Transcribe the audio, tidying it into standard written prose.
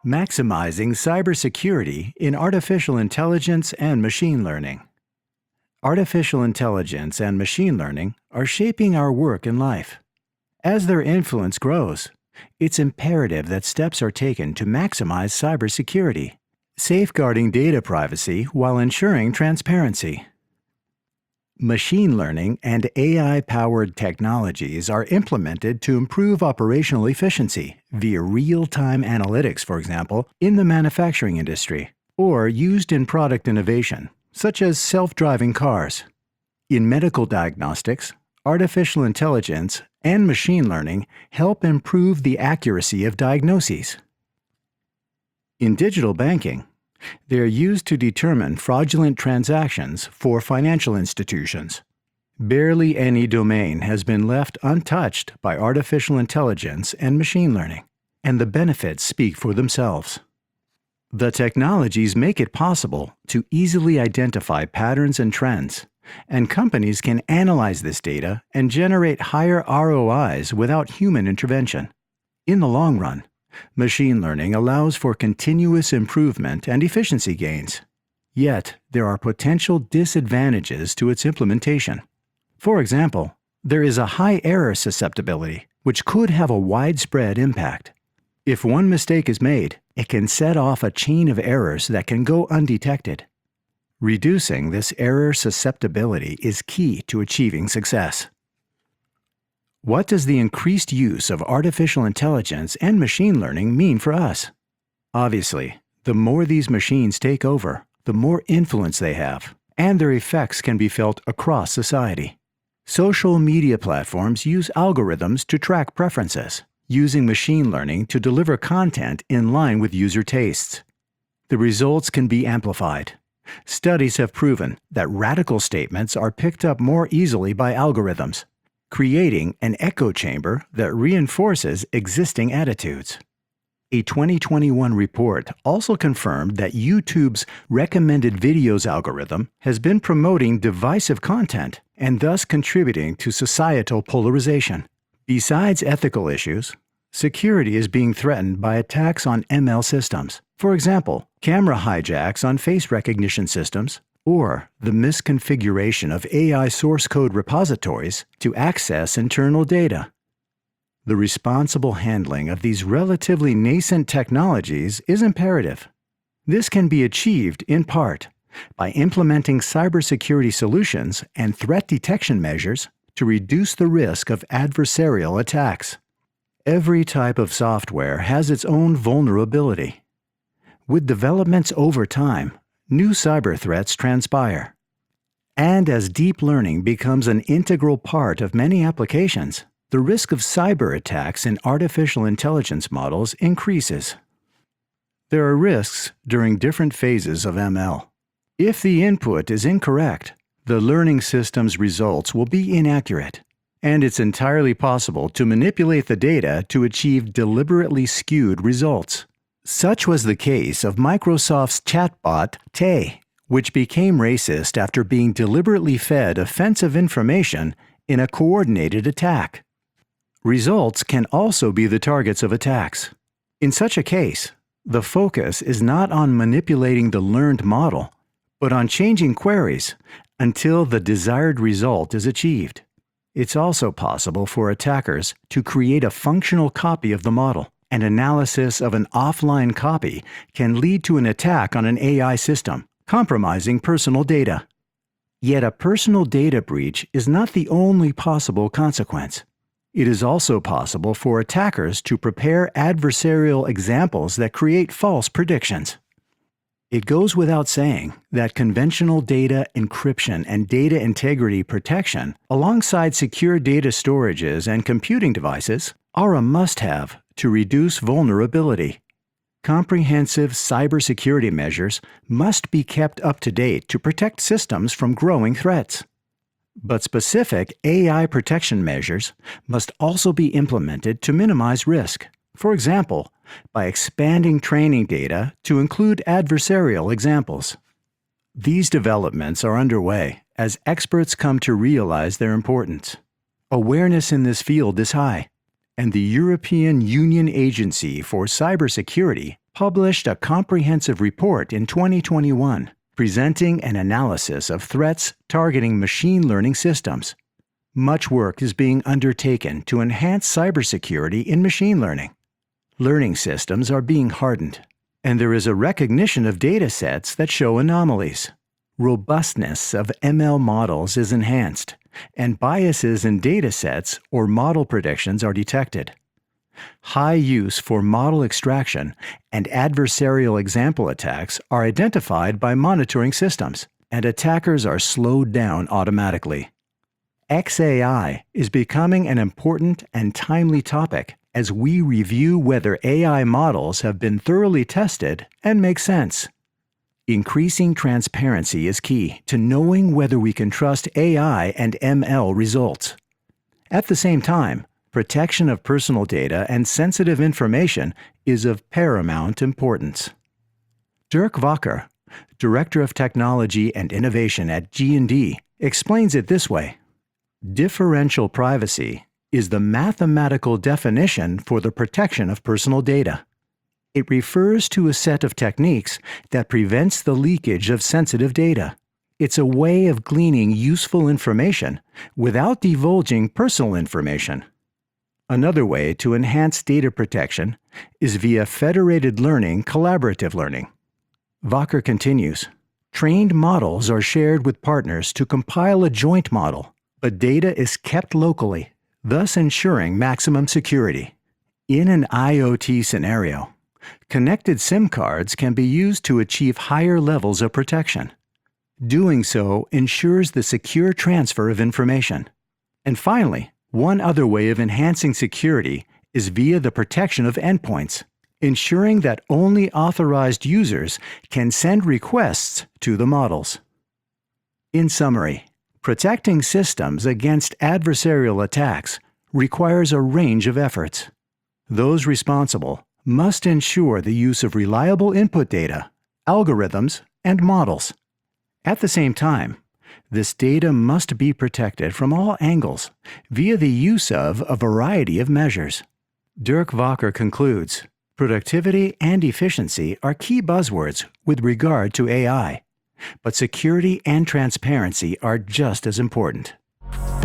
Maximizing cybersecurity in artificial intelligence and machine learning. Artificial intelligence and machine learning are shaping our work and life. As their influence grows, it's imperative that steps are taken to maximize cybersecurity, safeguarding data privacy while ensuring transparency. Machine learning and AI-powered technologies are implemented to improve operational efficiency via real-time analytics, for example, in the manufacturing industry, or used in product innovation, such as self-driving cars. In medical diagnostics, artificial intelligence and machine learning help improve the accuracy of diagnoses. In digital banking, they are used to determine fraudulent transactions for financial institutions. Barely any domain has been left untouched by artificial intelligence and machine learning, and the benefits speak for themselves. The technologies make it possible to easily identify patterns and trends, and companies can analyze this data and generate higher ROIs without human intervention. In the long run, machine learning allows for continuous improvement and efficiency gains. Yet, there are potential disadvantages to its implementation. For example, there is a high error susceptibility, which could have a widespread impact. If one mistake is made, it can set off a chain of errors that can go undetected. Reducing this error susceptibility is key to achieving success. What does the increased use of artificial intelligence and machine learning mean for us? Obviously, the more these machines take over, the more influence they have, and their effects can be felt across society. Social media platforms use algorithms to track preferences, using machine learning to deliver content in line with user tastes. The results can be amplified. Studies have proven that radical statements are picked up more easily by algorithms, creating an echo chamber that reinforces existing attitudes. A 2021 report also confirmed that YouTube's recommended videos algorithm has been promoting divisive content and thus contributing to societal polarization. Besides ethical issues, security is being threatened by attacks on ML systems. For example, camera hijacks on face recognition systems, or the misconfiguration of AI source code repositories to access internal data. The responsible handling of these relatively nascent technologies is imperative. This can be achieved, in part, by implementing cybersecurity solutions and threat detection measures to reduce the risk of adversarial attacks. Every type of software has its own vulnerability. With developments over time, new cyber threats transpire. And as deep learning becomes an integral part of many applications, the risk of cyber attacks in artificial intelligence models increases. There are risks during different phases of ML. If the input is incorrect, the learning system's results will be inaccurate, and it's entirely possible to manipulate the data to achieve deliberately skewed results. Such was the case of Microsoft's chatbot, Tay, which became racist after being deliberately fed offensive information in a coordinated attack. Results can also be the targets of attacks. In such a case, the focus is not on manipulating the learned model, but on changing queries until the desired result is achieved. It's also possible for attackers to create a functional copy of the model. And analysis of an offline copy can lead to an attack on an AI system, compromising personal data. Yet a personal data breach is not the only possible consequence. It is also possible for attackers to prepare adversarial examples that create false predictions. It goes without saying that conventional data encryption and data integrity protection, alongside secure data storages and computing devices, are a must-have to reduce vulnerability. Comprehensive cybersecurity measures must be kept up to date to protect systems from growing threats. But specific AI protection measures must also be implemented to minimize risk. For example, by expanding training data to include adversarial examples. These developments are underway as experts come to realize their importance. Awareness in this field is high, and the European Union Agency for Cybersecurity published a comprehensive report in 2021 presenting an analysis of threats targeting machine learning systems. Much work is being undertaken to enhance cybersecurity in machine learning. Learning systems are being hardened, and there is a recognition of data sets that show anomalies. Robustness of ML models is enhanced, and biases in data sets or model predictions are detected. High use for model extraction and adversarial example attacks are identified by monitoring systems, and attackers are slowed down automatically. XAI is becoming an important and timely topic as we review whether AI models have been thoroughly tested and make sense. Increasing transparency is key to knowing whether we can trust AI and ML results. At the same time, protection of personal data and sensitive information is of paramount importance. Dirk Walker, Director of Technology and Innovation at G&D, explains it this way. Differential privacy is the mathematical definition for the protection of personal data. It refers to a set of techniques that prevents the leakage of sensitive data. It's a way of gleaning useful information without divulging personal information. Another way to enhance data protection is via federated learning, collaborative learning. Walker continues, trained models are shared with partners to compile a joint model, but data is kept locally, thus ensuring maximum security. In an IoT scenario, connected SIM cards can be used to achieve higher levels of protection. Doing so ensures the secure transfer of information. And finally, one other way of enhancing security is via the protection of endpoints, ensuring that only authorized users can send requests to the models. In summary, protecting systems against adversarial attacks requires a range of efforts. Those responsible must ensure the use of reliable input data, algorithms, and models. At the same time, this data must be protected from all angles via the use of a variety of measures. Dirk Walker concludes, productivity and efficiency are key buzzwords with regard to AI, but security and transparency are just as important.